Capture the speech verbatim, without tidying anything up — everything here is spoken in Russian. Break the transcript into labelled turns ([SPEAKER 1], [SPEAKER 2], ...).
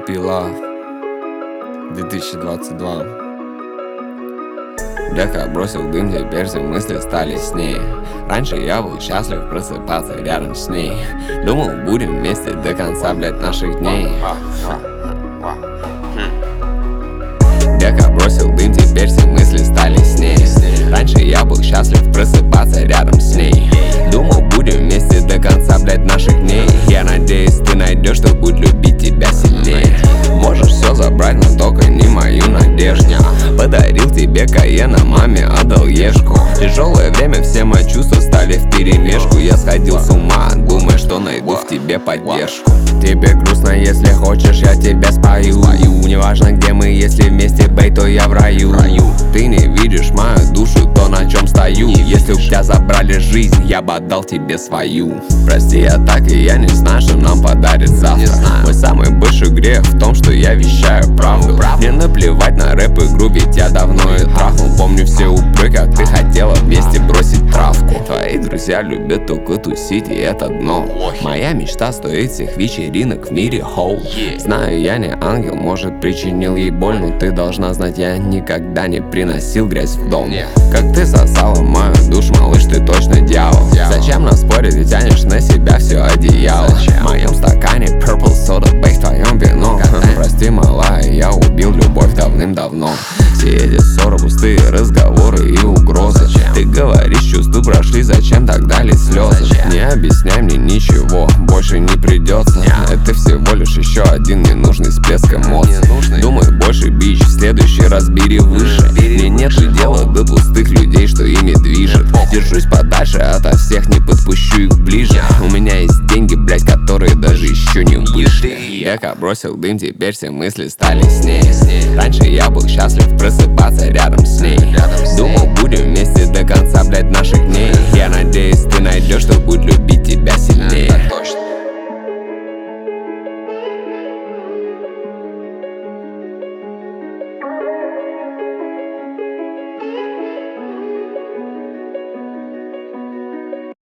[SPEAKER 1] пи Love две тысячи двадцать два. Дека бросил дым, теперь все мысли стали с ней. Раньше я был счастлив просыпаться рядом с ней. Думал, будем вместе до конца, блядь, наших дней. Дека бросил дым, теперь все мысли стали с ней. Раньше я был счастлив просыпаться рядом с ней. Думал, будем вместе до конца, блядь, наших дней. Я надеюсь, ты найдешь, кто будет любить тебя сильнее. Можешь все забрать, но только не мою надежду. Подарил тебе Каена, маме отдал Ешку. Тяжелое время, все мои чувства стали вперемешку. Я сходил с ума, думая, что найду в тебе поддержку. Тебе грустно, если хочешь, я тебя спою. Неважно где мы, если вместе, бей, то я в раю. Ты не видишь мою душу, то на чем стою. Если у тебя забрали жизнь, я бы отдал тебе свою. Прости, я так и я не знаю, что нам подарит завтра. Мой самый большой грех в том, что я вещаю правду. Мне наплевать на рэп-игру, ведь я давно и трахнул. Помню все упреки, как ты хотела вместе бросить травку. Твои друзья любят только тусить, и это дно. Моя мечта стоит всех вечеринок в мире, хоу. Знаю, я не ангел, может причинил ей боль, но ты должна знать, я никогда не приносил грязь в дом. Как ты сосала мою душу, малыш, ты точно дьявол. Зачем нас спорить, ты тянешь на себя все одеяло. В моем стакане purple soda, бей, в твоем вино. Прости, малая, я убил любовь давным-давно. Все эти ссоры, пустые разговоры и угрозы. Ты говоришь, чувства прошли, зачем тогда лить слезы? Не объясняй мне ничего, больше не придется. Это всего лишь еще один ненужный всплеск эмоций. Думай больше, бич, в следующий раз бери выше. Мне нет же дела до пустых людей, что ими движет. Держусь подальше ото всех, не подпущу их ближе. У меня есть деньги, блять, которые даже еще не вышли. Дека бросил дым, теперь все мысли стали с ней. Раньше я был счастлив просыпаться рядом с ней. Думал, будем вместе до конца, блять, наших дней.